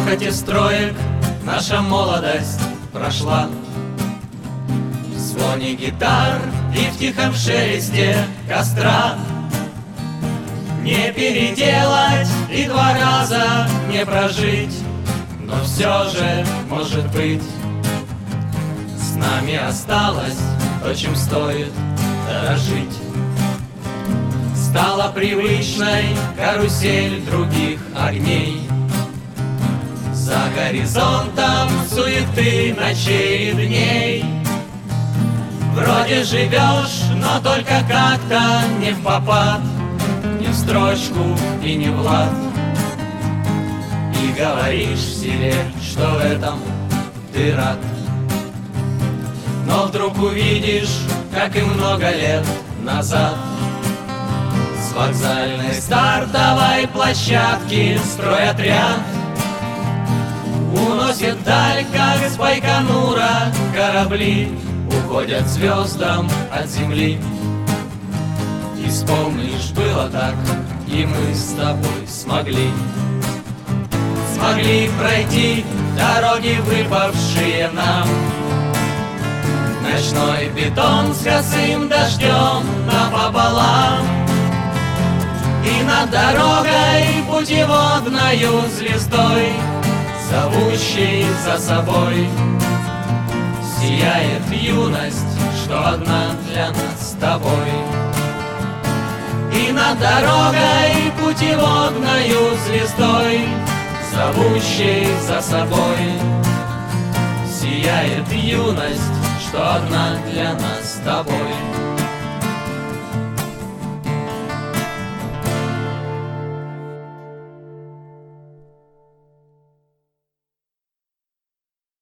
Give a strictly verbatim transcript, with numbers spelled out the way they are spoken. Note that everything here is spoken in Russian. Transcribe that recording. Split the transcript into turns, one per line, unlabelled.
грохоте строек наша молодость прошла. В звоне гитар и в тихом шелесте костра не переделать и два раза не прожить, но все же, может быть, с нами осталось то, чем стоит дорожить. Стала привычной карусель других огней, за горизонтом суеты ночей и дней. Вроде живешь, но только как-то не впопад, не в строчку и не в лад. И говоришь себе, что в этом ты рад. Но вдруг увидишь, как и много лет назад, с вокзальной стартовой площадки стройотряд уносит даль, как с Байконура корабли уходят звездам от земли. И вспомнишь, было так, и мы с тобой смогли Смогли пройти дороги, выпавшие нам. Ночной бетон с косым дождем напополам, и над дорогой путеводною звездой, зовущей за собой, сияет юность, что одна для нас с тобой. И над дорогой путеводною звездой, зовущей за собой, сияет юность, что одна для нас с тобой.